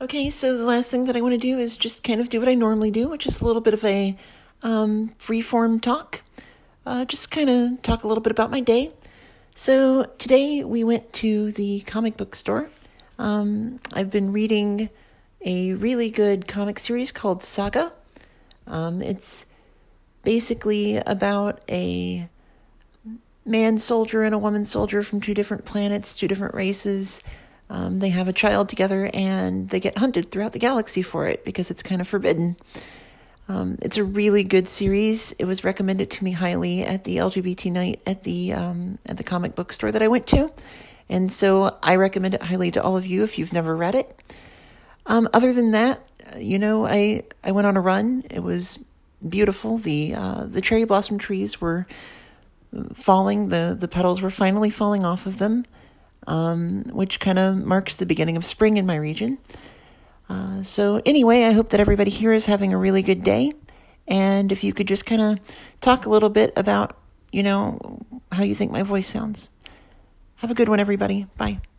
Okay, so the last thing that I want to do is just kind of do what I normally do, which is a little bit of a free-form talk. Just kind of talk a little bit about my day. So today we went to the comic book store. I've been reading a really good comic series called Saga. It's basically about a man soldier and a woman soldier from two different planets, two different races. They have a child together and they get hunted throughout the galaxy for it because it's kind of forbidden. It's a really good series. It was recommended to me highly at the LGBT night at the comic book store that I went to. And so I recommend it highly to all of you if you've never read it. Other than that, I went on a run. It was beautiful. The cherry blossom trees were falling. The petals were finally falling off of them, which kind of marks the beginning of spring in my region. So anyway, I hope that everybody here is having a really good day. And if you could just kind of talk a little bit about, how you think my voice sounds. Have a good one, everybody. Bye.